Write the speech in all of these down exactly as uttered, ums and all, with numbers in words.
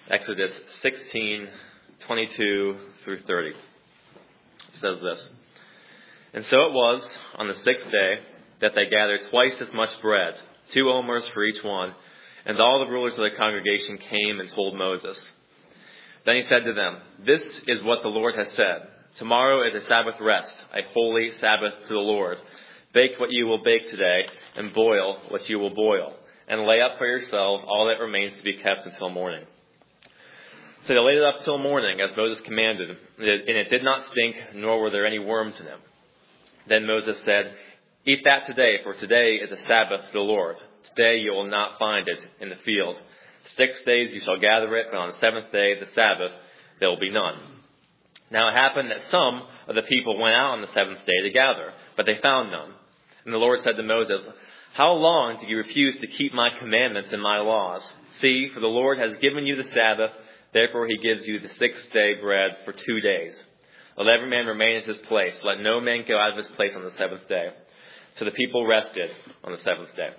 Exodus sixteen, twenty-two through thirty. It says this. And so it was on the sixth day that they gathered twice as much bread, two omers for each one, and all the rulers of the congregation came and told Moses. Then he said to them, "This is what the Lord has said. Tomorrow is a Sabbath rest, a holy Sabbath to the Lord. Bake what you will bake today, and boil what you will boil, and lay up for yourself all that remains to be kept until morning." So they laid it up till morning, as Moses commanded, and it did not stink, nor were there any worms in it. Then Moses said, "Eat that today, for today is a Sabbath to the Lord. Today you will not find it in the field. Six days you shall gather it, but on the seventh day, the Sabbath, there will be none." Now it happened that some of the people went out on the seventh day to gather, but they found none. And the Lord said to Moses, "How long do you refuse to keep my commandments and my laws? See, for the Lord has given you the Sabbath. Therefore he gives you the sixth day bread for two days. Let every man remain in his place. Let no man go out of his place on the seventh day." So the people rested on the seventh day.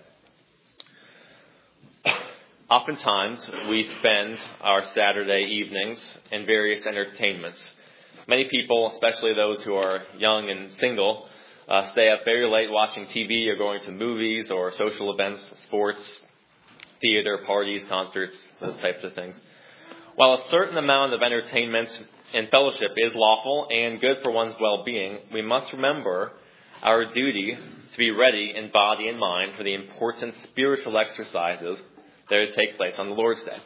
Oftentimes, we spend our Saturday evenings in various entertainments. Many people, especially those who are young and single, uh, stay up very late watching T V or going to movies or social events, sports, theater, parties, concerts, those types of things. While a certain amount of entertainment and fellowship is lawful and good for one's well-being, we must remember our duty to be ready in body and mind for the important spiritual exercises that take place on the Lord's Day.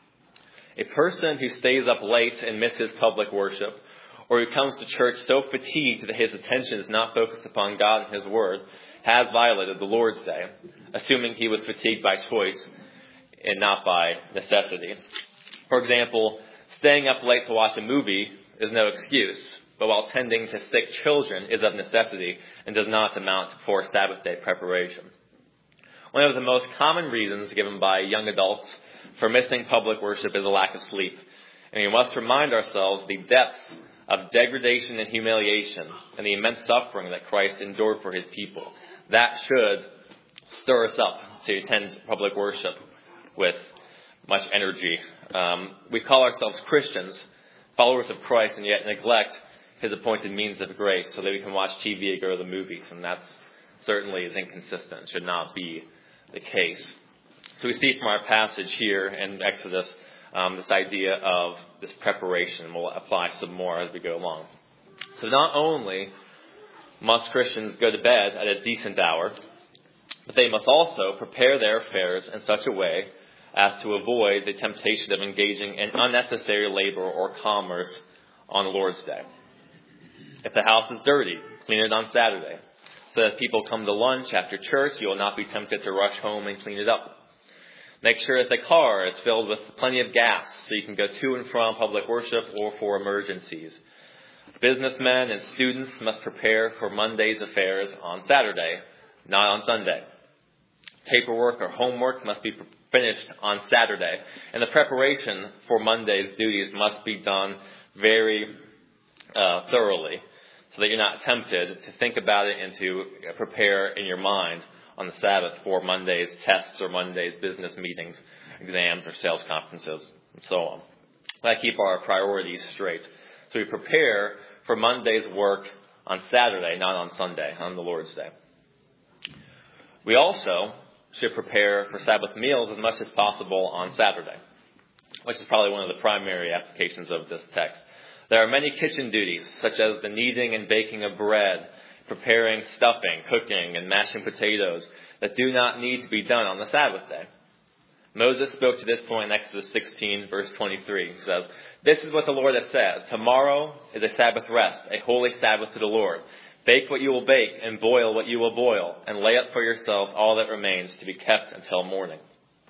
A person who stays up late and misses public worship, or who comes to church so fatigued that his attention is not focused upon God and His Word, has violated the Lord's Day, assuming he was fatigued by choice and not by necessity. For example, staying up late to watch a movie is no excuse, but while tending to sick children is of necessity and does not amount to poor Sabbath day preparation. One of the most common reasons given by young adults for missing public worship is a lack of sleep. And we must remind ourselves the depth of degradation and humiliation and the immense suffering that Christ endured for His people. That should stir us up to attend public worship with much energy. Um, we call ourselves Christians, followers of Christ, and yet neglect His appointed means of grace so that we can watch T V or go to the movies. And that certainly is inconsistent, should not be the case. So we see from our passage here in Exodus um, this idea of this preparation. We'll apply some more as we go along. So not only must Christians go to bed at a decent hour, but they must also prepare their affairs in such a way as to avoid the temptation of engaging in unnecessary labor or commerce on the Lord's Day. If the house is dirty, clean it on Saturday. So that if people come to lunch after church, you will not be tempted to rush home and clean it up. Make sure that the car is filled with plenty of gas so you can go to and from public worship or for emergencies. Businessmen and students must prepare for Monday's affairs on Saturday, not on Sunday. Paperwork or homework must be finished on Saturday, and the preparation for Monday's duties must be done very uh, thoroughly so that you're not tempted to think about it and to prepare in your mind on the Sabbath for Monday's tests or Monday's business meetings, exams or sales conferences, and so on. But keep our priorities straight. So we prepare for Monday's work on Saturday, not on Sunday, on the Lord's Day. We also should prepare for Sabbath meals as much as possible on Saturday, which is probably one of the primary applications of this text. There are many kitchen duties, such as the kneading and baking of bread, preparing stuffing, cooking, and mashing potatoes, that do not need to be done on the Sabbath day. Moses spoke to this point in Exodus sixteen, verse twenty-three. He says, "This is what the Lord has said. Tomorrow is a Sabbath rest, a holy Sabbath to the Lord. Bake what you will bake, and boil what you will boil, and lay up for yourselves all that remains to be kept until morning."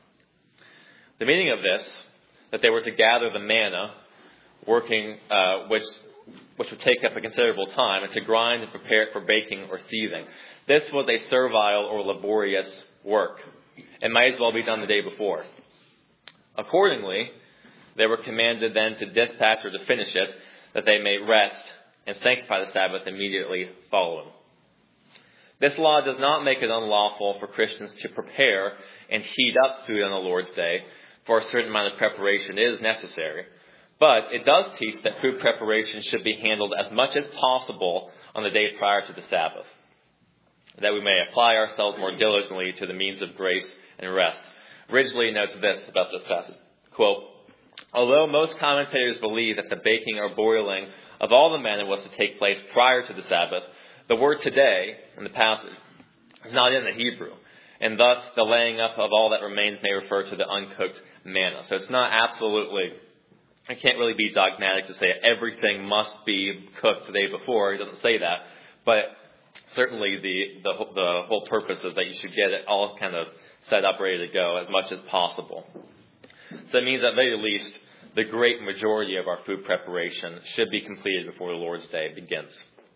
The meaning of this, that they were to gather the manna, working, uh, which which would take up a considerable time, and to grind and prepare it for baking or seething. This was a servile or laborious work. It might as well be done the day before. Accordingly, they were commanded then to dispatch or to finish it, that they may rest and sanctify the Sabbath immediately following. This law does not make it unlawful for Christians to prepare and heat up food on the Lord's Day, for a certain amount of preparation is necessary. But it does teach that food preparation should be handled as much as possible on the day prior to the Sabbath, that we may apply ourselves more diligently to the means of grace and rest. Ridgely notes this about this passage, quote, although most commentators believe that the baking or boiling of all the manna was to take place prior to the Sabbath, the word today in the passage is not in the Hebrew, and thus the laying up of all that remains may refer to the uncooked manna. So it's not absolutely, it can't really be dogmatic to say everything must be cooked the day before. It doesn't say that, but certainly the, the, the whole purpose is that you should get it all kind of set up, ready to go as much as possible. So it means at the very least, the great majority of our food preparation should be completed before the Lord's Day begins.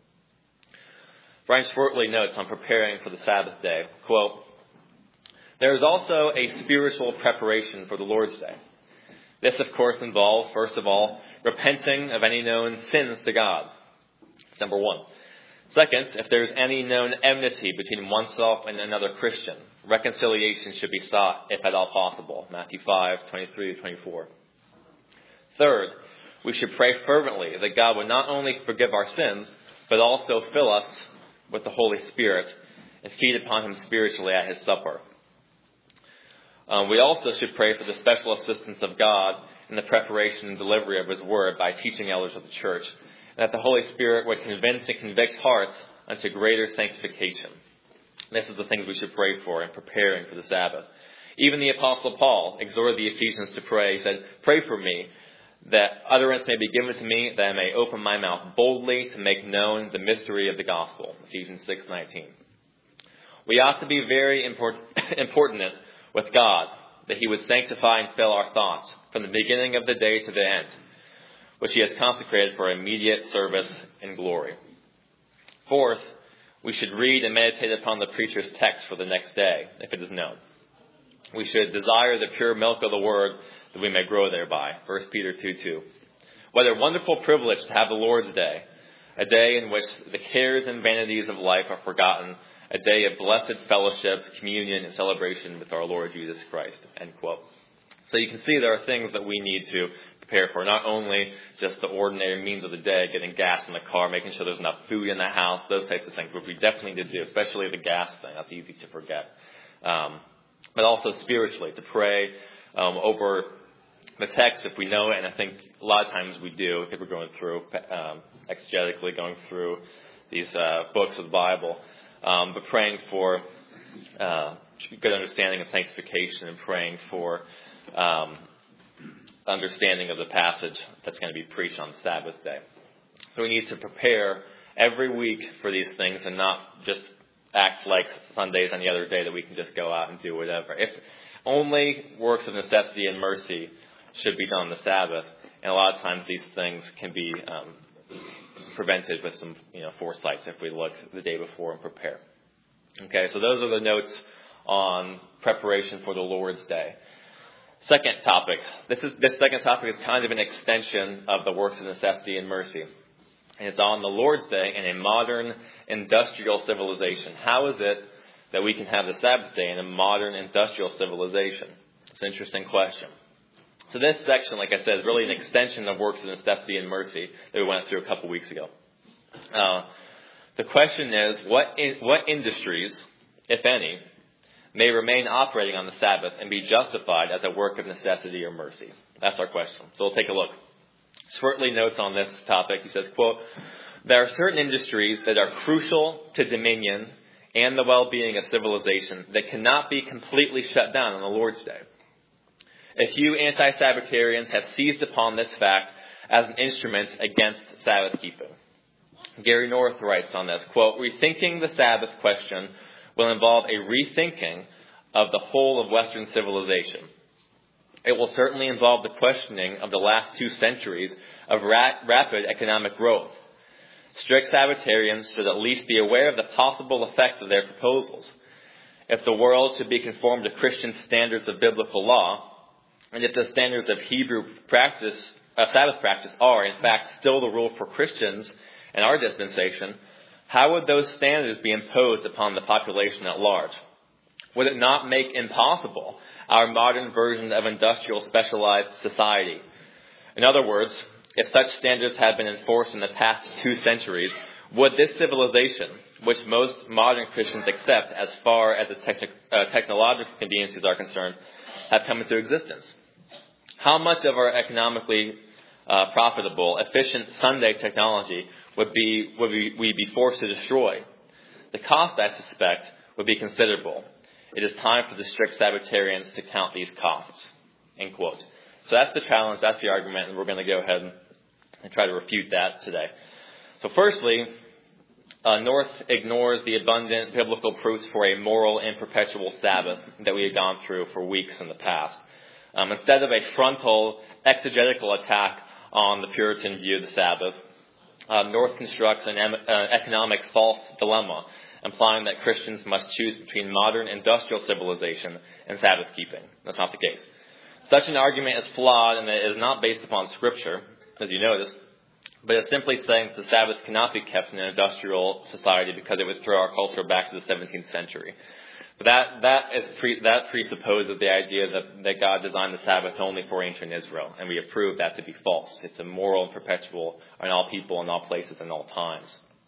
Brian Schwertley notes on preparing for the Sabbath day, quote, there is also a spiritual preparation for the Lord's Day. This, of course, involves, first of all, repenting of any known sins to God. That's number one. Second, if there's any known enmity between oneself and another Christian, reconciliation should be sought, if at all possible. Matthew five, twenty-three to twenty-four. Third, we should pray fervently that God would not only forgive our sins, but also fill us with the Holy Spirit and feed upon Him spiritually at His supper. Um, we also should pray for the special assistance of God in the preparation and delivery of His Word by teaching elders of the church, and that the Holy Spirit would convince and convict hearts unto greater sanctification. This is the things we should pray for in preparing for the Sabbath. Even the Apostle Paul exhorted the Ephesians to pray. He said, pray for me, that utterance may be given to me, that I may open my mouth boldly to make known the mystery of the gospel. Ephesians six nineteen. We ought to be very important, important with God, that He would sanctify and fill our thoughts from the beginning of the day to the end, which He has consecrated for immediate service and glory. Fourth, we should read and meditate upon the preacher's text for the next day, if it is known. We should desire the pure milk of the Word, that we may grow thereby. First Peter two two. What a wonderful privilege to have the Lord's Day, a day in which the cares and vanities of life are forgotten, a day of blessed fellowship, communion, and celebration with our Lord Jesus Christ. End quote. So you can see there are things that we need to prepare for, not only just the ordinary means of the day, getting gas in the car, making sure there's enough food in the house, those types of things, which we definitely need to do, especially the gas thing. That's easy to forget. Um, but also spiritually, to pray um, over the text if we know it, and I think a lot of times we do if we're going through, um, exegetically going through these uh, books of the Bible, um, but praying for uh, good understanding of sanctification and praying for um, understanding of the passage that's going to be preached on the Sabbath day. So we need to prepare every week for these things and not just act like Sundays any other day that we can just go out and do whatever. If only works of necessity and mercy should be done on the Sabbath, and a lot of times these things can be um, prevented with some, you know, foresight if we look the day before and prepare. Okay, so those are the notes on preparation for the Lord's Day. Second topic. This is this second topic is kind of an extension of the works of necessity and mercy. And it's on the Lord's Day in a modern industrial civilization. How is it that we can have the Sabbath day in a modern industrial civilization? It's an interesting question. So this section, like I said, is really an extension of works of necessity and mercy that we went through a couple weeks ago. Uh, the question is, what in, what industries, if any, may remain operating on the Sabbath and be justified as a work of necessity or mercy? That's our question. So we'll take a look. Schwertley notes on this topic. He says, quote, there are certain industries that are crucial to dominion and the well-being of civilization that cannot be completely shut down on the Lord's Day. A few anti-Sabbatarians have seized upon this fact as an instrument against Sabbath keeping. Gary North writes on this, quote, rethinking the Sabbath question will involve a rethinking of the whole of Western civilization. It will certainly involve the questioning of the last two centuries of ra- rapid economic growth. Strict Sabbatarians should at least be aware of the possible effects of their proposals. If the world should be conformed to Christian standards of biblical law, and if the standards of Hebrew practice, uh, Sabbath practice are, in fact, still the rule for Christians in our dispensation, how would those standards be imposed upon the population at large? Would it not make impossible our modern version of industrial specialized society? In other words, if such standards had been enforced in the past two centuries, would this civilization, which most modern Christians accept as far as its techni- uh, technological conveniences are concerned, have come into existence? How much of our economically uh, profitable, efficient Sunday technology would be would we, we be forced to destroy? The cost, I suspect, would be considerable. It is time for the strict Sabbatarians to count these costs. End quote. So that's the challenge, that's the argument, and we're going to go ahead and, and try to refute that today. So firstly, uh, North ignores the abundant biblical proofs for a moral and perpetual Sabbath that we have gone through for weeks in the past. Um, instead of a frontal exegetical attack on the Puritan view of the Sabbath, uh, North constructs an em- uh, economic false dilemma, implying that Christians must choose between modern industrial civilization and Sabbath keeping. That's not the case. Such an argument is flawed and it is not based upon Scripture, as you notice, but it's simply saying that the Sabbath cannot be kept in an industrial society because it would throw our culture back to the seventeenth century. But that that is pre, that presupposes the idea that, that God designed the Sabbath only for ancient Israel, and we have proved that to be false. It's a moral and perpetual in all people, in all places, in all times.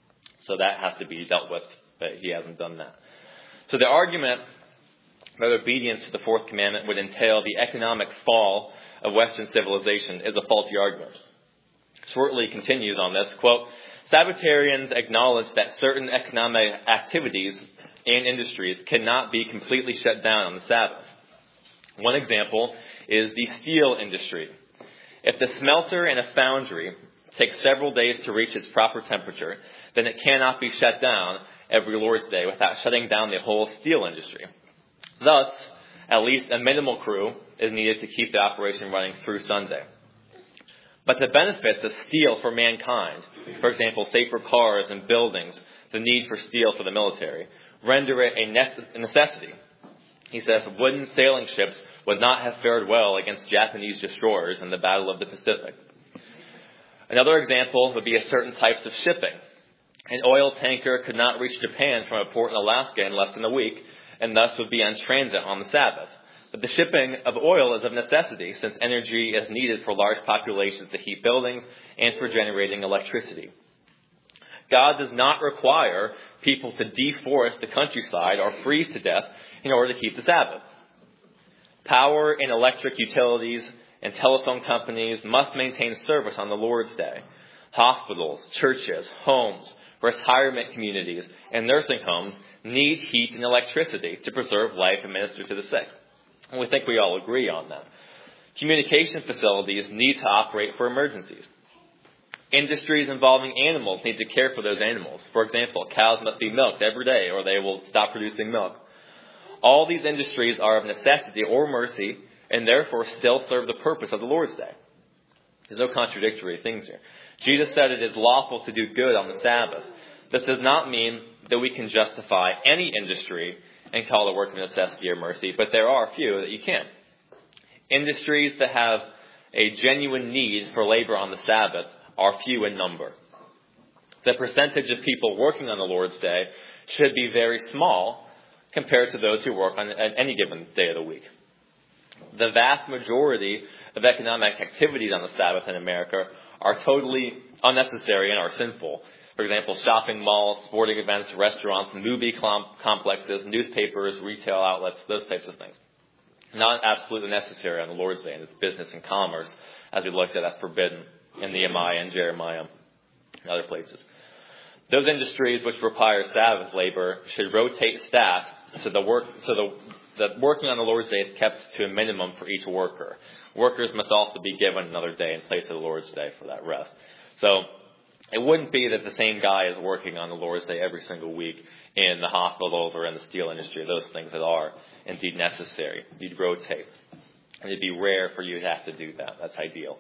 So that has to be dealt with, but he hasn't done that. So the argument that obedience to the fourth commandment would entail the economic fall of Western civilization is a faulty argument. Swartley continues on this, quote, Sabbatarians acknowledge that certain economic activities and industries cannot be completely shut down on the Sabbath. One example is the steel industry. If the smelter in a foundry takes several days to reach its proper temperature, then it cannot be shut down every Lord's Day without shutting down the whole steel industry. Thus, at least a minimal crew is needed to keep the operation running through Sunday. But the benefits of steel for mankind, for example, safer cars and buildings, the need for steel for the military, render it a necessity. He says wooden sailing ships would not have fared well against Japanese destroyers in the Battle of the Pacific. Another example would be a certain types of shipping. An oil tanker could not reach Japan from a port in Alaska in less than a week, and thus would be on transit on the Sabbath. But the shipping of oil is of necessity, since energy is needed for large populations to heat buildings and for generating electricity. God does not require people to deforest the countryside or freeze to death in order to keep the Sabbath. Power and electric utilities and telephone companies must maintain service on the Lord's Day. Hospitals, churches, homes, retirement communities, and nursing homes need heat and electricity to preserve life and minister to the sick. And we think we all agree on that. Communication facilities need to operate for emergencies. Industries involving animals need to care for those animals. For example, cows must be milked every day or they will stop producing milk. All these industries are of necessity or mercy and therefore still serve the purpose of the Lord's Day. There's no contradictory things here. Jesus said it is lawful to do good on the Sabbath. This does not mean that we can justify any industry and call it work of necessity or mercy, but there are a few that you can. Industries that have a genuine need for labor on the Sabbath are few in number. The percentage of people working on the Lord's Day should be very small compared to those who work on any given day of the week. The vast majority of economic activities on the Sabbath in America are totally unnecessary and are sinful. For example, shopping malls, sporting events, restaurants, movie complexes, newspapers, retail outlets, those types of things. Not absolutely necessary on the Lord's Day, and it's business and commerce, as we looked at, as forbidden in Nehemiah and Jeremiah and other places. Those industries which require Sabbath labor should rotate staff so the work so the that working on the Lord's Day is kept to a minimum for each worker. Workers must also be given another day in place of the Lord's Day for that rest. So it wouldn't be that the same guy is working on the Lord's Day every single week in the hospitals or in the steel industry, those things that are indeed necessary. You'd rotate. And it'd be rare for you to have to do that. That's ideal.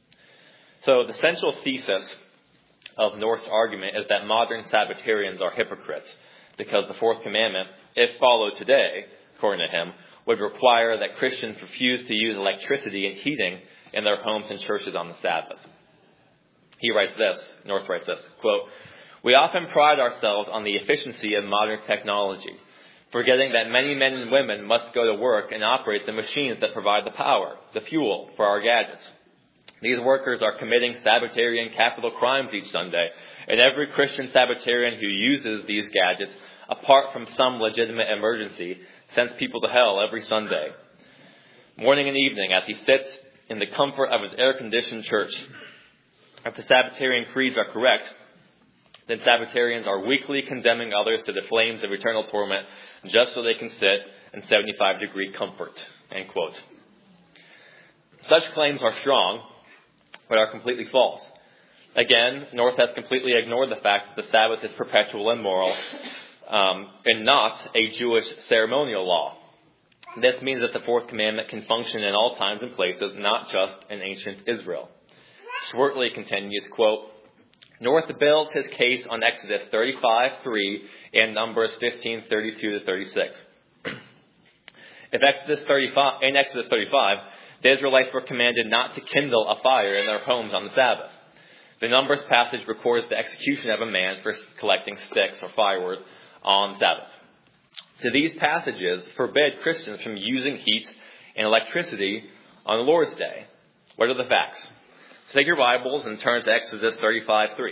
So the central thesis of North's argument is that modern Sabbatarians are hypocrites because the fourth commandment, if followed today, according to him, would require that Christians refuse to use electricity and heating in their homes and churches on the Sabbath. He writes this, North writes this, quote, "We often pride ourselves on the efficiency of modern technology, forgetting that many men and women must go to work and operate the machines that provide the power, the fuel for our gadgets. These workers are committing Sabbatarian capital crimes each Sunday, and every Christian Sabbatarian who uses these gadgets, apart from some legitimate emergency, sends people to hell every Sunday, morning and evening, as he sits in the comfort of his air-conditioned church. If the Sabbatarian creeds are correct, then Sabbatarians are weakly condemning others to the flames of eternal torment just so they can sit in seventy-five degree comfort. End quote. Such claims are strong, but are completely false. Again, North has completely ignored the fact that the Sabbath is perpetual and moral, um, and not a Jewish ceremonial law. This means that the fourth commandment can function in all times and places, not just in ancient Israel. Schwertley continues, quote, North built his case on Exodus thirty-five three and Numbers fifteen thirty-two to thirty-six. If Exodus thirty-five, in Exodus thirty-five, the Israelites were commanded not to kindle a fire in their homes on the Sabbath. The Numbers passage records the execution of a man for collecting sticks or firewood on Sabbath. So these passages forbid Christians from using heat and electricity on the Lord's Day. What are the facts? Take your Bibles and turn to Exodus thirty-five three.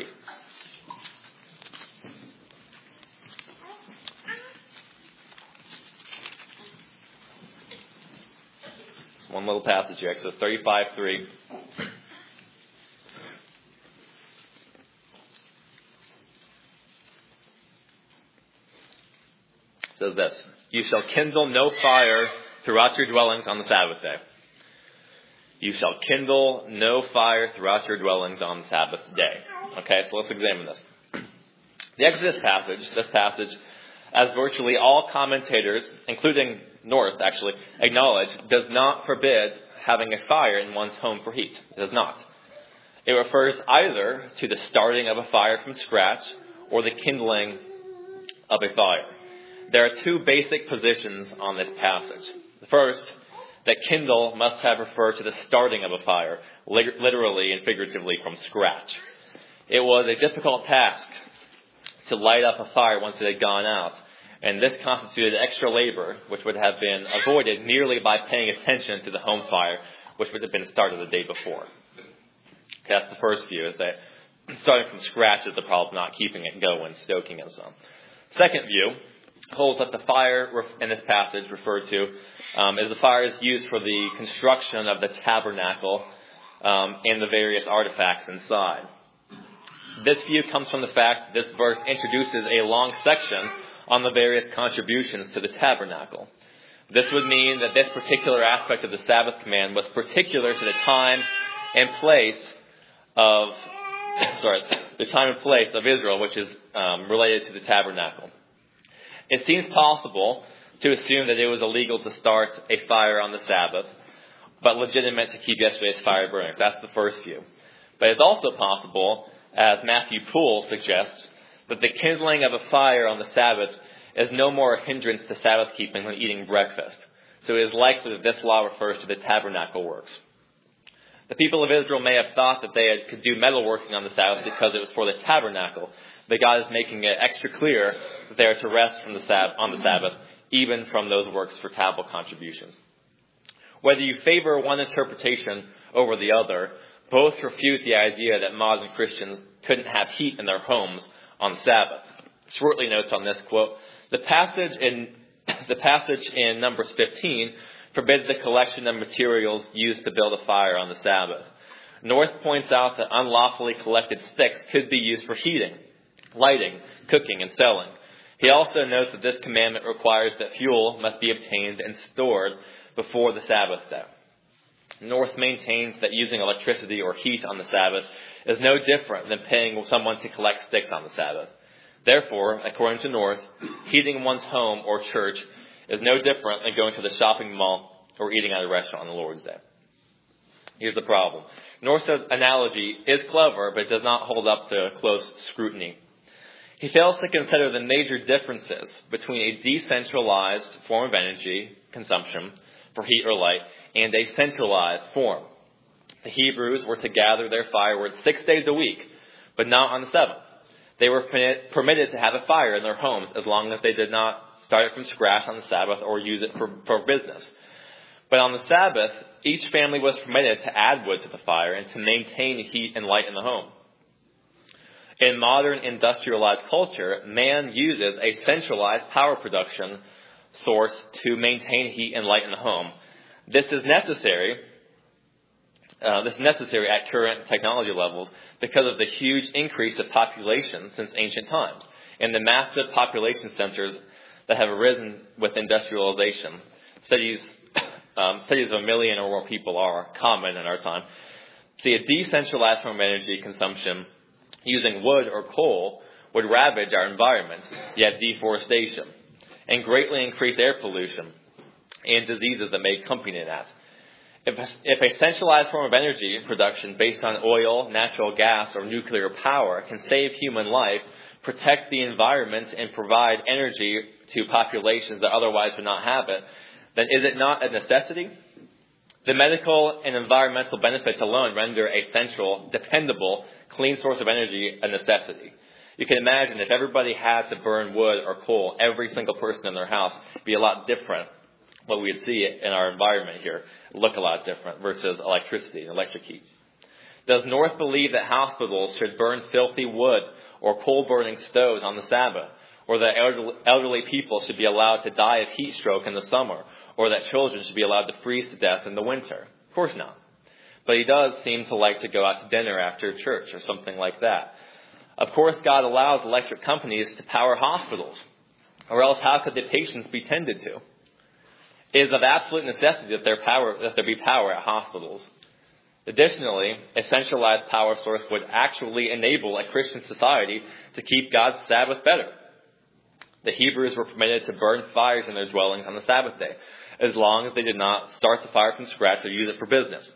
Just one little passage here, Exodus thirty-five three. It says this, you shall kindle no fire throughout your dwellings on the Sabbath day. You shall kindle no fire throughout your dwellings on the Sabbath day. Okay, so let's examine this. The Exodus passage, this passage, as virtually all commentators, including North actually, acknowledge, does not forbid having a fire in one's home for heat. It does not. It refers either to the starting of a fire from scratch or the kindling of a fire. There are two basic positions on this passage. The first, that kindle must have referred to the starting of a fire, literally and figuratively from scratch. It was a difficult task to light up a fire once it had gone out, and this constituted extra labor, which would have been avoided merely by paying attention to the home fire, which would have been started the day before. Okay, that's the first view, is that starting from scratch is the problem, not keeping it going, stoking it some. Second view holds that the fire in this passage referred to um, is the fire is used for the construction of the tabernacle um, and the various artifacts inside. This view comes from the fact that this verse introduces a long section on the various contributions to the tabernacle. This would mean that this particular aspect of the Sabbath command was particular to the time and place of, sorry, the time and place of Israel, which is um, related to the tabernacle. It seems possible to assume that it was illegal to start a fire on the Sabbath, but legitimate to keep yesterday's fire burning. So that's the first view. But it's also possible, as Matthew Poole suggests, that the kindling of a fire on the Sabbath is no more a hindrance to Sabbath keeping than eating breakfast. So it is likely that this law refers to the tabernacle works. The people of Israel may have thought that they had, could do metalworking on the Sabbath because it was for the tabernacle, but God is making it extra clear that they are to rest from the Sab- on the Sabbath, even from those works for capital contributions. Whether you favor one interpretation over the other, both refute the idea that modern Christians couldn't have heat in their homes on the Sabbath. Schwertley notes on this, quote, the passage in the passage in Numbers fifteen forbids the collection of materials used to build a fire on the Sabbath. North points out that unlawfully collected sticks could be used for heating, lighting, cooking, and selling. He also notes that this commandment requires that fuel must be obtained and stored before the Sabbath day. North maintains that using electricity or heat on the Sabbath is no different than paying someone to collect sticks on the Sabbath. Therefore, according to North, heating one's home or church is no different than going to the shopping mall or eating at a restaurant on the Lord's Day. Here's the problem. North's analogy is clever, but it does not hold up to close scrutiny. He fails to consider the major differences between a decentralized form of energy consumption for heat or light and a centralized form. The Hebrews were to gather their firewood six days a week, but not on the seventh. They were permitted to have a fire in their homes as long as they did not start it from scratch on the Sabbath, or use it for, for business. But on the Sabbath, each family was permitted to add wood to the fire and to maintain heat and light in the home. In modern industrialized culture, man uses a centralized power production source to maintain heat and light in the home. This is necessary. Uh, this is necessary at current technology levels because of the huge increase of population since ancient times and the massive population centers that have arisen with industrialization. Studies, um, studies of a million or more people are common in our time. See, a decentralized form of energy consumption using wood or coal would ravage our environment, yet deforestation, and greatly increase air pollution and diseases that may accompany that. If a, if a centralized form of energy production based on oil, natural gas, or nuclear power can save human life, protect the environment, and provide energy to populations that otherwise would not have it, then is it not a necessity? The medical and environmental benefits alone render a central, dependable, clean source of energy a necessity. You can imagine if everybody had to burn wood or coal, every single person in their house, it'd be a lot different what we would see in our environment here. Look a lot different versus electricity and electric heat. Does North believe that hospitals should burn filthy wood or coal-burning stoves on the Sabbath, or that elderly people should be allowed to die of heat stroke in the summer, or that children should be allowed to freeze to death in the winter? Of course not. But he does seem to like to go out to dinner after church or something like that. Of course, God allows electric companies to power hospitals, or else how could the patients be tended to? It is of absolute necessity that there, power, that there be power at hospitals. Additionally, a centralized power source would actually enable a Christian society to keep God's Sabbath better. The Hebrews were permitted to burn fires in their dwellings on the Sabbath day, as long as they did not start the fire from scratch or use it for business.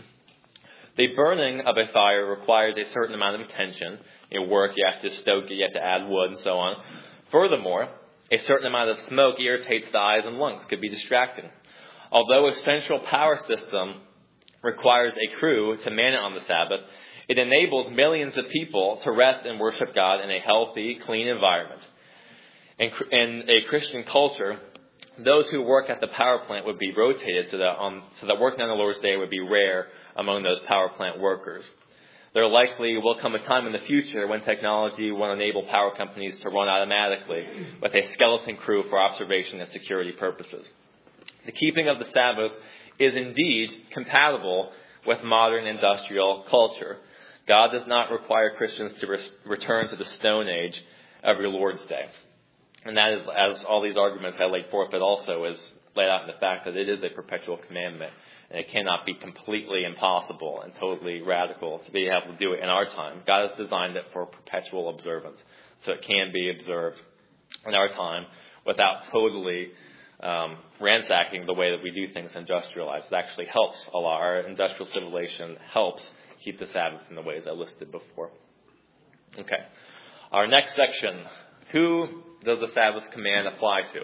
The burning of a fire requires a certain amount of attention. You know, work, you have to stoke it, you have to add wood, and so on. Furthermore, a certain amount of smoke irritates the eyes and lungs, could be distracting. Although a central power system requires a crew to man it on the Sabbath, it enables millions of people to rest and worship God in a healthy, clean environment. In, in a Christian culture, those who work at the power plant would be rotated so that, um, so that working on the Lord's Day would be rare among those power plant workers. There likely will come a time in the future when technology will enable power companies to run automatically with a skeleton crew for observation and security purposes. The keeping of the Sabbath is indeed compatible with modern industrial culture. God does not require Christians to re- return to the Stone Age every Lord's Day. And that is, as all these arguments I laid forth, it also is laid out in the fact that it is a perpetual commandment. And it cannot be completely impossible and totally radical to be able to do it in our time. God has designed it for perpetual observance, so it can be observed in our time without totally um, ransacking the way that we do things industrialized. It actually helps a lot. Our industrial civilization helps keep the Sabbath in the ways I listed before. Okay. Our next section, who does the Sabbath command apply to?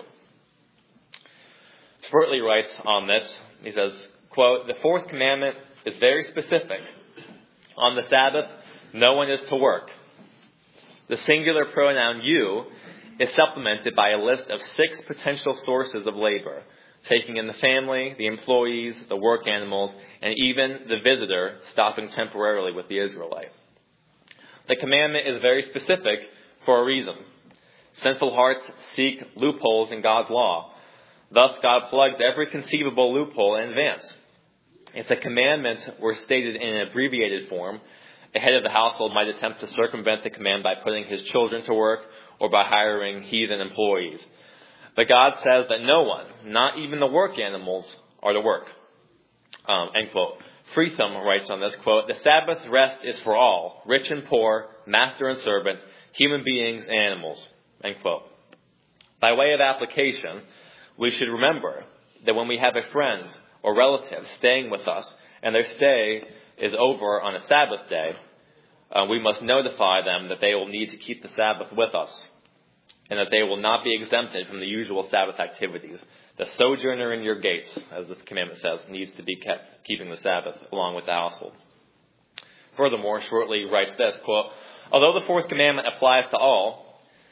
Spurtley writes on this, he says, quote, "The fourth commandment is very specific. On the Sabbath, no one is to work. The singular pronoun you is supplemented by a list of six potential sources of labor, taking in the family, the employees, the work animals, and even the visitor stopping temporarily with the Israelite. The commandment is very specific for a reason. Sinful hearts seek loopholes in God's law. Thus, God plugs every conceivable loophole in advance. If the commandments were stated in an abbreviated form, a head of the household might attempt to circumvent the command by putting his children to work or by hiring heathen employees. But God says that no one, not even the work animals, are to work." Um, end quote. Freetham writes on this, quote, "The Sabbath rest is for all, rich and poor, master and servant, human beings and animals." End quote. By way of application, we should remember that when we have a friend or relative staying with us and their stay is over on a Sabbath day, uh, we must notify them that they will need to keep the Sabbath with us and that they will not be exempted from the usual Sabbath activities. The sojourner in your gates, as the commandment says, needs to be kept keeping the Sabbath along with the household. Furthermore, Shortley writes this, quote, "Although the fourth commandment applies to all,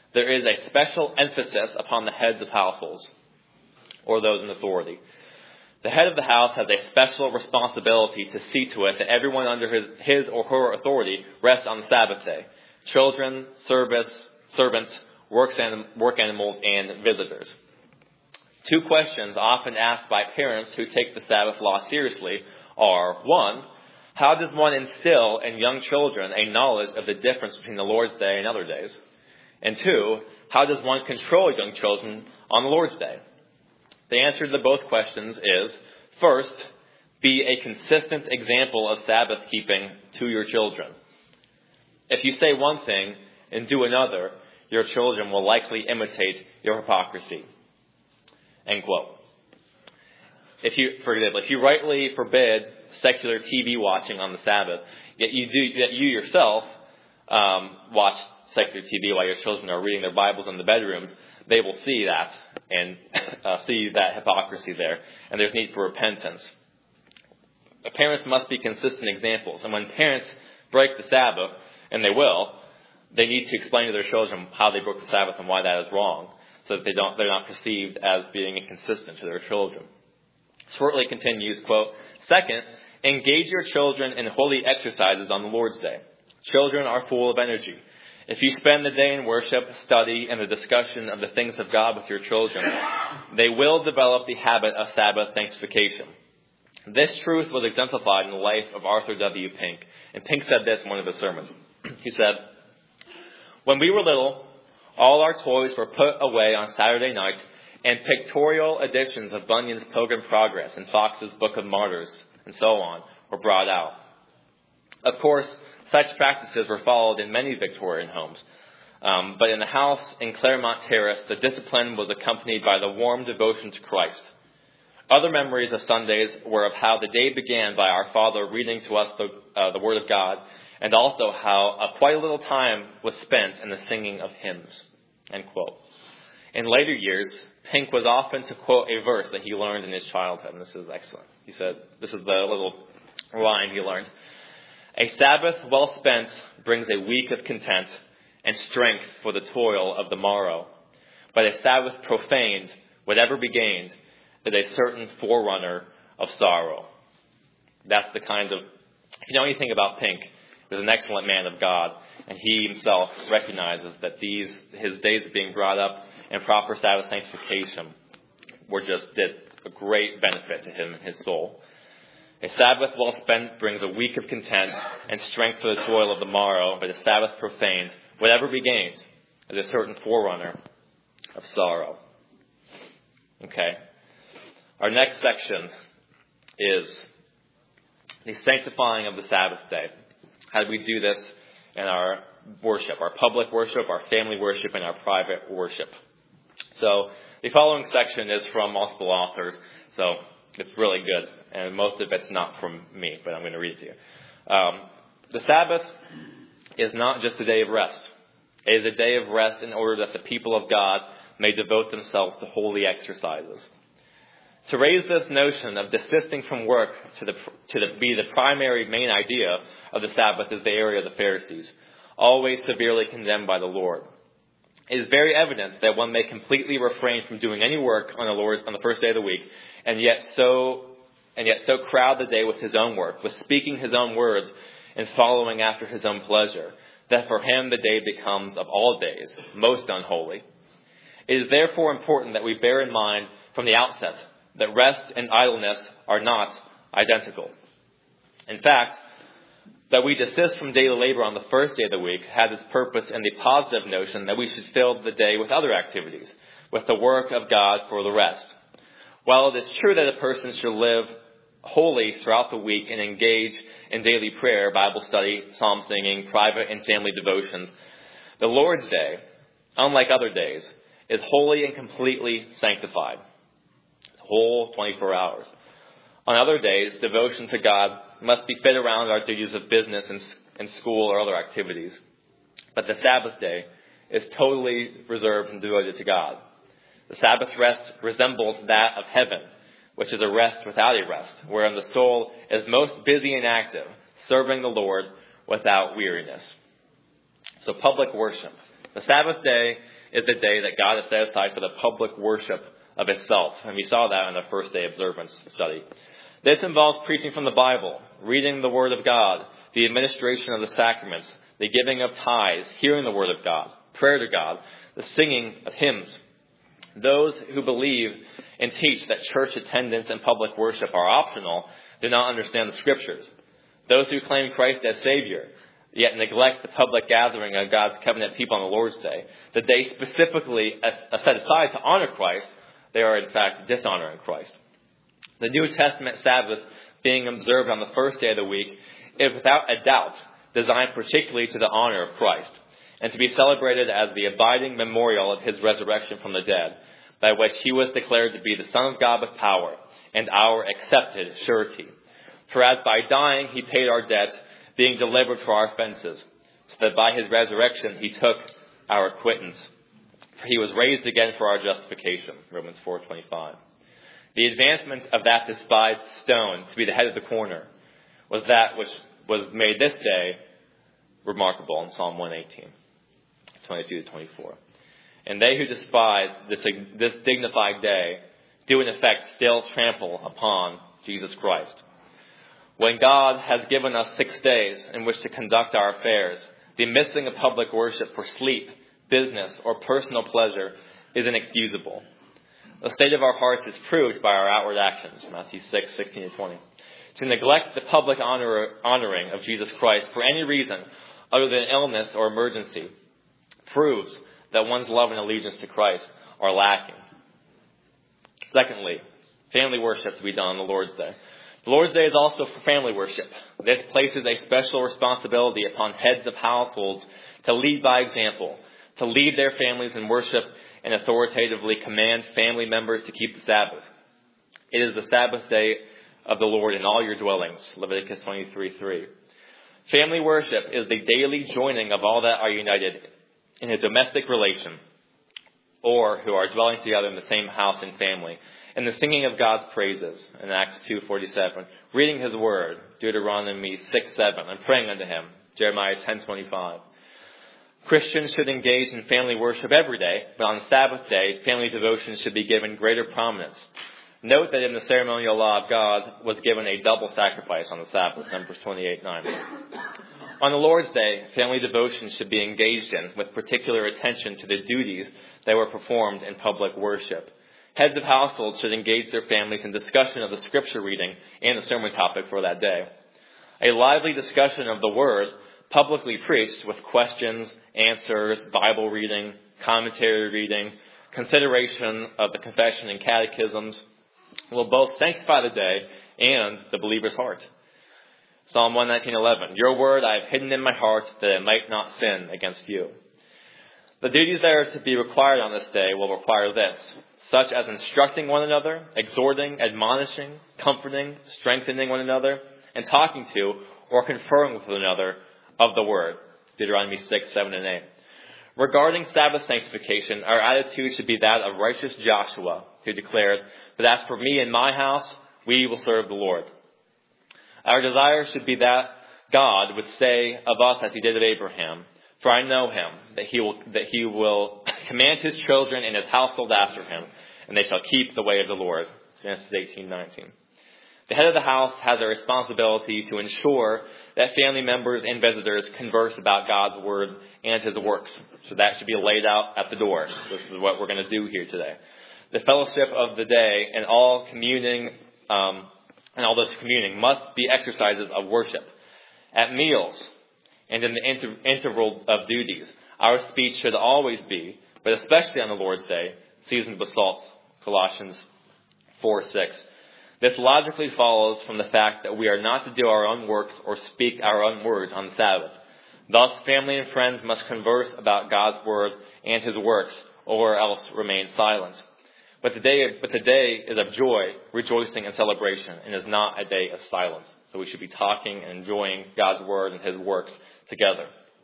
there is a special emphasis upon the heads of households, or those in authority. The head of the house has a special responsibility to see to it that everyone under his, his or her authority rests on the Sabbath day. Children, service, servants, works anim, work animals, and visitors. Two questions often asked by parents who take the Sabbath law seriously are, one, how does one instill in young children a knowledge of the difference between the Lord's Day and other days? And two, how does one control young children on the Lord's Day? The answer to both questions is, first, be a consistent example of Sabbath keeping to your children. If you say one thing and do another, your children will likely imitate your hypocrisy. End quote. If you, for example, if you rightly forbid secular T V watching on the Sabbath, yet you do, yet you yourself um, watch secular T V while your children are reading their Bibles in the bedrooms, they will see that and uh, see that hypocrisy there, and there's need for repentance. Parents must be consistent examples, and when parents break the Sabbath, and they will, they need to explain to their children how they broke the Sabbath and why that is wrong, so that they don't, they're not perceived as being inconsistent to their children. Shortly continues, quote, second, engage your children in holy exercises on the Lord's Day. Children are full of energy. If you spend the day in worship, study, and the discussion of the things of God with your children, they will develop the habit of Sabbath sanctification. This truth was exemplified in the life of Arthur W. Pink. And Pink said this in one of his sermons. He said, when we were little, all our toys were put away on Saturday night, and pictorial editions of Bunyan's Pilgrim Progress and Fox's Book of Martyrs, and so on, were brought out. Of course, such practices were followed in many Victorian homes. Um, but in the house in Claremont Terrace, the discipline was accompanied by the warm devotion to Christ. Other memories of Sundays were of how the day began by our Father reading to us the, uh, the Word of God, and also how a quite a little time was spent in the singing of hymns. End quote. In later years, Pink was often to quote a verse that he learned in his childhood, and this is excellent. He said, this is the little line he learned. A Sabbath well spent brings a week of content and strength for the toil of the morrow. But a Sabbath profaned, whatever be gained, is a certain forerunner of sorrow. That's the kind of, if you know anything about Pink, he was an excellent man of God, and he himself recognizes that these, his days of being brought up in proper Sabbath sanctification were just, did a great benefit to him and his soul. A Sabbath well spent brings a week of content and strength for the toil of the morrow, but a Sabbath profaned, whatever be gained, is a certain forerunner of sorrow. Okay. Our next section is the sanctifying of the Sabbath day. How do we do this in our worship, our public worship, our family worship, and our private worship? So the following section is from multiple authors, so it's really good, and most of it's not from me, but I'm going to read it to you. Um, the Sabbath is not just a day of rest. It is a day of rest in order that the people of God may devote themselves to holy exercises. To raise this notion of desisting from work to, the, to the, be the primary main idea of the Sabbath is the area of the Pharisees, always severely condemned by the Lord. It is very evident that one may completely refrain from doing any work on the Lord on the first day of the week, and yet so and yet so crowd the day with his own work, with speaking his own words and following after his own pleasure, that for him the day becomes of all days most unholy. It is therefore important that we bear in mind from the outset that rest and idleness are not identical. In fact, that we desist from daily labor on the first day of the week has its purpose in the positive notion that we should fill the day with other activities, with the work of God for the rest. While it is true that a person should live wholly throughout the week and engage in daily prayer, Bible study, psalm singing, private and family devotions, the Lord's Day, unlike other days, is wholly and completely sanctified. The whole twenty-four hours. On other days, devotion to God must be fit around our duties of business and, and school or other activities. But the Sabbath day is totally reserved and devoted to God. The Sabbath rest resembles that of heaven, which is a rest without a rest, wherein the soul is most busy and active, serving the Lord without weariness. So public worship. The Sabbath day is the day that God has set aside for the public worship of itself. And we saw that in the first day observance study. This involves preaching from the Bible, reading the Word of God, the administration of the sacraments, the giving of tithes, hearing the Word of God, prayer to God, the singing of hymns. Those who believe and teach that church attendance and public worship are optional do not understand the Scriptures. Those who claim Christ as Savior, yet neglect the public gathering of God's covenant people on the Lord's Day, the day specifically set aside to honor Christ, they are in fact dishonoring Christ. The New Testament Sabbath being observed on the first day of the week is without a doubt designed particularly to the honor of Christ, and to be celebrated as the abiding memorial of his resurrection from the dead, by which he was declared to be the Son of God with power, and our accepted surety. For as by dying he paid our debts, being delivered for our offenses, so that by his resurrection he took our acquittance. For he was raised again for our justification, Romans four twenty-five. The advancement of that despised stone to be the head of the corner was that which was made this day remarkable in Psalm one eighteen, twenty-two to twenty-four. And they who despise this, this dignified day do in effect still trample upon Jesus Christ. When God has given us six days in which to conduct our affairs, the missing of public worship for sleep, business, or personal pleasure is inexcusable. The state of our hearts is proved by our outward actions, Matthew six, sixteen to twenty. To neglect the public honor, honoring of Jesus Christ for any reason other than illness or emergency proves that one's love and allegiance to Christ are lacking. Secondly, family worship to be done on the Lord's Day. The Lord's Day is also for family worship. This places a special responsibility upon heads of households to lead by example, to lead their families in worship and authoritatively command family members to keep the Sabbath. It is the Sabbath day of the Lord in all your dwellings, Leviticus twenty-three three. Family worship is the daily joining of all that are united in a domestic relation, or who are dwelling together in the same house and family, and the singing of God's praises in Acts two forty-seven, reading his word, Deuteronomy six seven, and praying unto him, Jeremiah ten twenty-five. Christians should engage in family worship every day, but on the Sabbath day, family devotion should be given greater prominence. Note that in the ceremonial law of God was given a double sacrifice on the Sabbath, Numbers twenty-eight nine. On the Lord's Day, family devotion should be engaged in with particular attention to the duties that were performed in public worship. Heads of households should engage their families in discussion of the scripture reading and the sermon topic for that day. A lively discussion of the Word, publicly preached with questions, answers, Bible reading, commentary reading, consideration of the confession and catechisms, will both sanctify the day and the believer's heart. Psalm one nineteen eleven, your word I have hidden in my heart that I might not sin against you. The duties that are to be required on this day will require this, such as instructing one another, exhorting, admonishing, comforting, strengthening one another, and talking to or conferring with one another of the word, Deuteronomy six, seven, and eight. Regarding Sabbath sanctification, our attitude should be that of righteous Joshua, who declared, but as for me and my house, we will serve the Lord. Our desire should be that God would say of us as he did of Abraham, for I know him, that he will that he will command his children and his household after him, and they shall keep the way of the Lord. Genesis eighteen nineteen. The head of the house has a responsibility to ensure that family members and visitors converse about God's word and his works. So that should be laid out at the door. This is what we're going to do here today. The fellowship of the day and all communing um, and all this communing must be exercises of worship. At meals and in the inter- interval of duties, our speech should always be, but especially on the Lord's Day, seasoned with salt, Colossians four six. This logically follows from the fact that we are not to do our own works or speak our own words on the Sabbath. Thus, family and friends must converse about God's word and his works, or else remain silent. But the day, but the day is of joy, rejoicing, and celebration, and is not a day of silence. So we should be talking and enjoying God's word and his works together.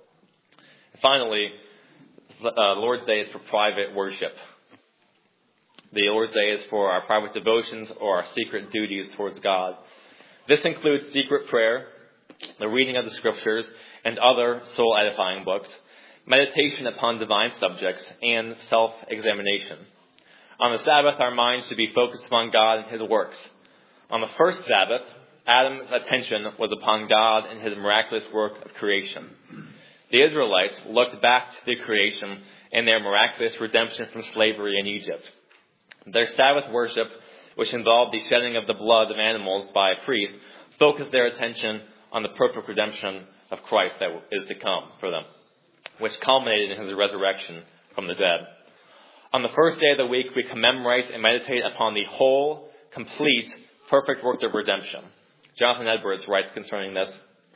And finally, the uh, Lord's Day is for private worship. The Lord's Day is for our private devotions or our secret duties towards God. This includes secret prayer, the reading of the scriptures, and other soul-edifying books, meditation upon divine subjects, and self-examination. On the Sabbath, our minds should be focused upon God and His works. On the first Sabbath, Adam's attention was upon God and His miraculous work of creation. The Israelites looked back to the creation and their miraculous redemption from slavery in Egypt. Their Sabbath worship, which involved the shedding of the blood of animals by a priest, focused their attention on the perfect redemption of Christ that is to come for them, which culminated in His resurrection from the dead. On the first day of the week, we commemorate and meditate upon the whole, complete, perfect work of redemption. Jonathan Edwards writes concerning this,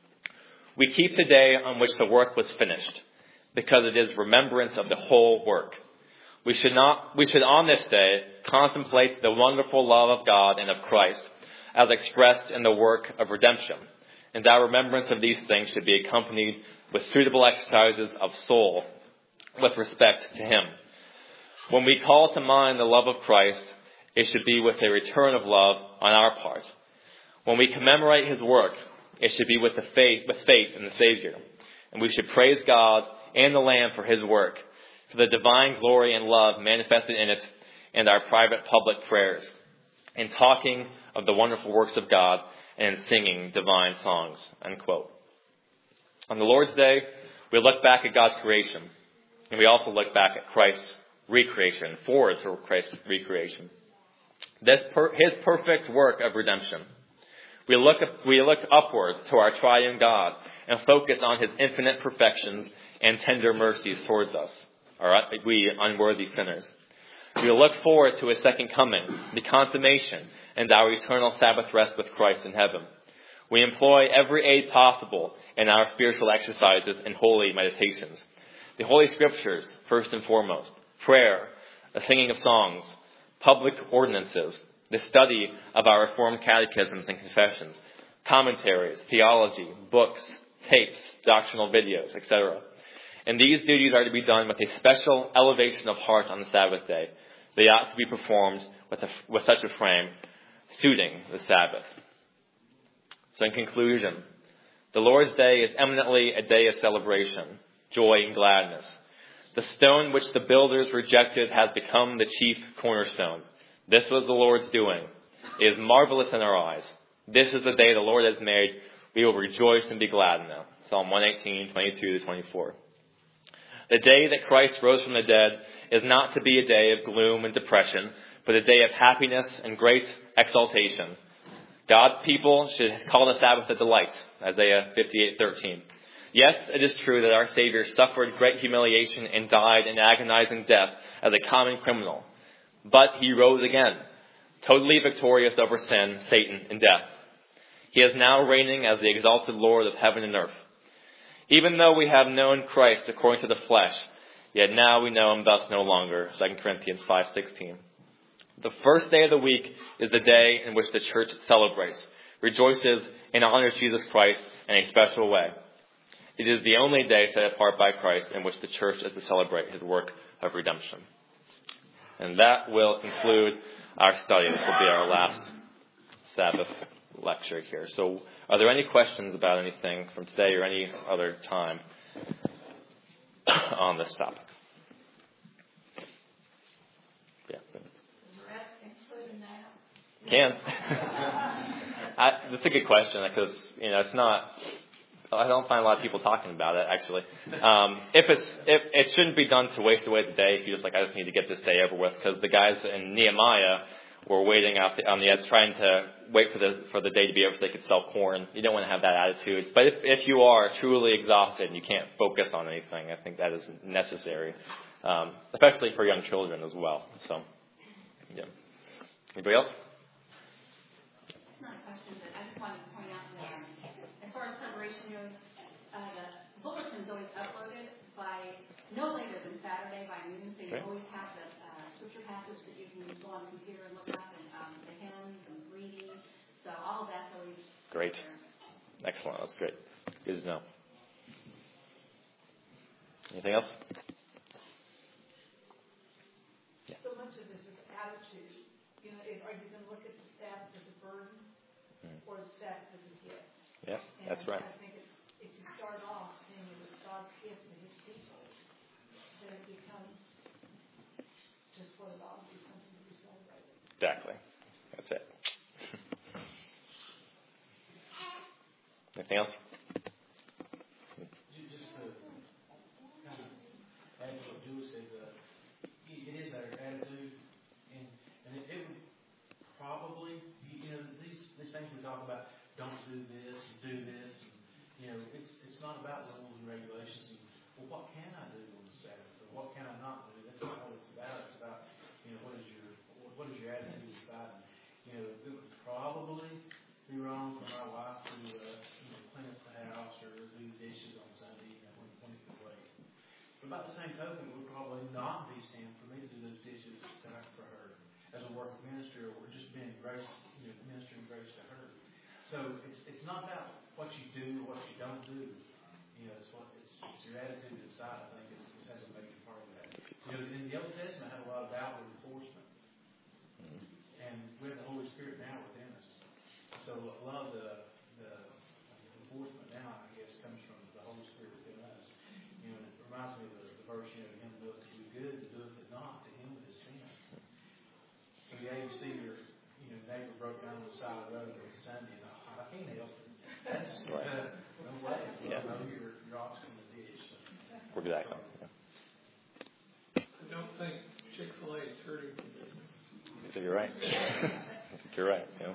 "We keep the day on which the work was finished, because it is remembrance of the whole work. We should not, we should on this day contemplate the wonderful love of God and of Christ, as expressed in the work of redemption, and our remembrance of these things should be accompanied with suitable exercises of soul with respect to Him. When we call to mind the love of Christ, it should be with a return of love on our part. When we commemorate His work, it should be with the faith, with faith in the Savior, and we should praise God and the Lamb for His work, for the divine glory and love manifested in it, and our private public prayers, in talking of the wonderful works of God, and in singing divine songs." Unquote. On the Lord's Day, we look back at God's creation, and we also look back at Christ's recreation, forward to Christ's recreation. This per, His perfect work of redemption. We look, we look upward to our triune God and focus on His infinite perfections and tender mercies towards us, all right, we unworthy sinners. We look forward to His second coming, the consummation, and our eternal Sabbath rest with Christ in heaven. We employ every aid possible in our spiritual exercises and holy meditations. The Holy Scriptures, first and foremost, prayer, the singing of songs, public ordinances, the study of our Reformed catechisms and confessions, commentaries, theology, books, tapes, doctrinal videos, et cetera. And these duties are to be done with a special elevation of heart on the Sabbath day. They ought to be performed with, a, with such a frame, suiting the Sabbath. So in conclusion, the Lord's Day is eminently a day of celebration, joy, and gladness. The stone which the builders rejected has become the chief cornerstone. This was the Lord's doing. It is marvelous in our eyes. This is the day the Lord has made. We will rejoice and be glad in it. Psalm one eighteen, twenty-two to twenty-four. The day that Christ rose from the dead is not to be a day of gloom and depression, but a day of happiness and great exaltation. God's people should call the Sabbath a delight, Isaiah fifty-eight thirteen. Yes, it is true that our Savior suffered great humiliation and died an agonizing death as a common criminal. But He rose again, totally victorious over sin, Satan, and death. He is now reigning as the exalted Lord of heaven and earth. Even though we have known Christ according to the flesh, yet now we know Him thus no longer, Second Corinthians five sixteen. The first day of the week is the day in which the church celebrates, rejoices, and honors Jesus Christ in a special way. It is the only day set apart by Christ in which the church is to celebrate His work of redemption. And that will conclude our study. This will be our last Sabbath lecture here. So are there any questions about anything from today or any other time on this topic? Yeah. Can. I, that's a good question because, you know, it's not, I don't find a lot of people talking about it, actually. Um, if it's, if it shouldn't be done to waste away the day if you're just like, I just need to get this day over with, because the guys in Nehemiah were waiting out the, on the edge, trying to wait for the, for the day to be over so they could sell corn. You don't want to have that attitude. But if, if you are truly exhausted and you can't focus on anything, I think that is necessary, um, especially for young children as well. So, yeah. Anybody else? Not a question, but I just wanted to point out that as far as preparation goes, uh, the bulletin is always uploaded by no later than Saturday by noon, so you okay. always have the uh, scripture passage that you can go on the computer and look up, and um, the hymns and reading. So all of that's always great. there. Excellent. That's great. Good to know. Anything else? Yeah. So much of this is attitude. You know, if, are you going to look at the Sabbath as a burden mm. or the Sabbath as a gift? Yeah, and that's right. I think it's, if you start off saying it was God's gift to His people, then it becomes just what it ought to be, something to be celebrated. Exactly. That's it. Anything else? Just to kind of add to what Julie said, uh, it is our attitude, and and it, it would probably, you know, these these things we talk about, don't do this, do this, and, you know, it's it's not about rules and regulations. And, well, what can I do on the Sabbath, or what can I not do? That's not what it's about. It's about, you know, what is your what is your attitude inside. You know, it would probably be wrong for my wife to uh, you know, clean up the house or do dishes on Sunday, you know, when, when it could wait. But by the same token, it would probably not be sin for me to do those dishes for her as a work of ministry, or we're just being grace, you know, ministering grace to her. So it's it's not about what you do or what you don't do. You know, it's what it's, it's your attitude inside. I think is, is has a major part of that. You know, in the Old Testament, had a lot of outward enforcement, and we have the Holy Spirit now within us. So a lot of the, the enforcement now, I guess, comes from the Holy Spirit within us. You know, it reminds me of the, the verse, you know, to him that doeth you good, to doeth it not, to him that is sin. So yeah, you see your you know neighbor broke down on the side of the road on Sunday, and I, I can't help it. That's right. uh, no way. Yeah. You know, your your ox in the ditch. So. Exactly. Yeah. I don't think Chick-fil-A is hurting for business. So you're right. You're right. Yeah.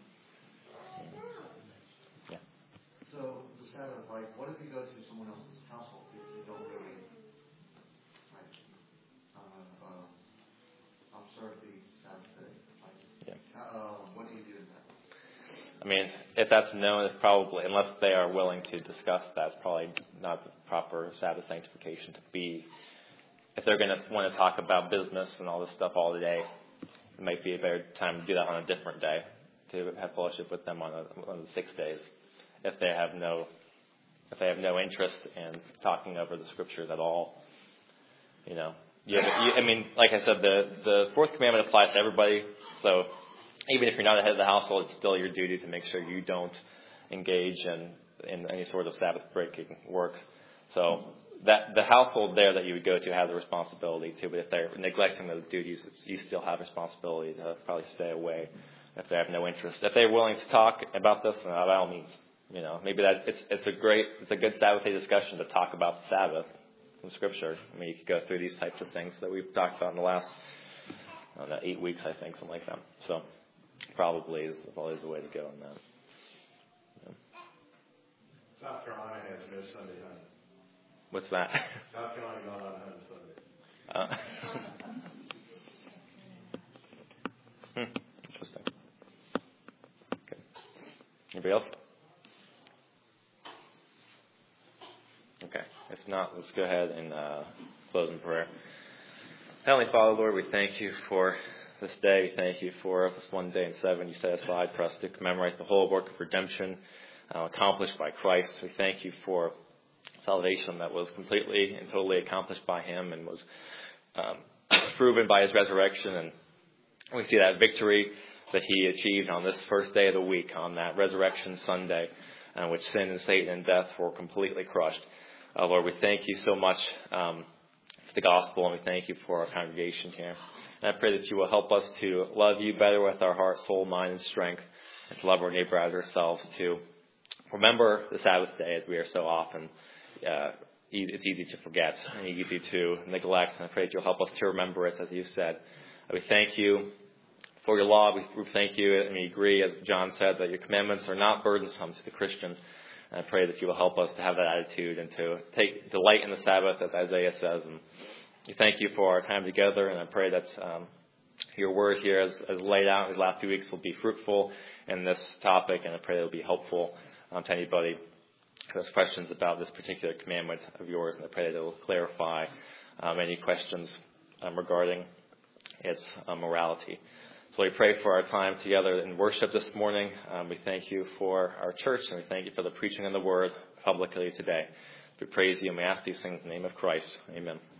Yeah. So the Sabbath, like, what if you go to someone else's household if you don't really like uh, uh, observe the Sabbath day? Like, yeah. uh, what do you do in that? I mean, if that's known, it's probably, unless they are willing to discuss that, it's probably not the proper Sabbath sanctification to be. If they're going to want to talk about business and all this stuff all day, it might be a better time to do that on a different day, to have fellowship with them on, a, on the six days. If they have no, if they have no interest in talking over the scriptures at all, you know, you, have, you, I mean, like I said, the the fourth commandment applies to everybody. So even if you're not the head of the household, it's still your duty to make sure you don't engage in in any sort of Sabbath breaking work. So that the household there that you would go to has a responsibility too. But if they're neglecting those duties, it's, you still have responsibility to probably stay away if they have no interest. If they're willing to talk about this, then by all means. You know, maybe that it's it's a great it's a good Sabbath day discussion to talk about the Sabbath in Scripture. I mean, you could go through these types of things that we've talked about in the last I don't know, eight weeks, I think, something like that. So probably is probably is the way to go in that. Yeah. South Carolina has no Sunday hunting. What's that? South Carolina not on hunting Sunday. Uh, hmm. Interesting. Okay. Anybody else? Okay. If not, let's go ahead and uh, close in prayer. Heavenly Father, Lord, we thank you for this day. We thank you for this one day in seven you set aside for us to commemorate the whole work of redemption uh, accomplished by Christ. We thank you for salvation that was completely and totally accomplished by Him and was um, proven by His resurrection. And we see that victory that He achieved on this first day of the week, on that resurrection Sunday, in which sin and Satan and death were completely crushed. Uh, Lord, we thank you so much um, for the gospel, and we thank you for our congregation here. And I pray that you will help us to love you better with our heart, soul, mind, and strength, and to love our neighbor as ourselves, to remember the Sabbath day, as we are so often. Uh, it's easy to forget and easy to neglect, and I pray that you'll help us to remember it, as you said. We thank you for your law. We thank you, and we agree, as John said, that your commandments are not burdensome to the Christian. And I pray that you will help us to have that attitude and to take delight in the Sabbath, as Isaiah says. And we thank you for our time together, and I pray that um, your word here, as, as laid out in these last few weeks, will be fruitful in this topic, and I pray it will be helpful um, to anybody who has questions about this particular commandment of yours, and I pray that it will clarify um, any questions um, regarding its um, morality. So we pray for our time together in worship this morning. Um, we thank you for our church, and we thank you for the preaching of the word publicly today. We praise you, and we ask these things in the name of Christ. Amen.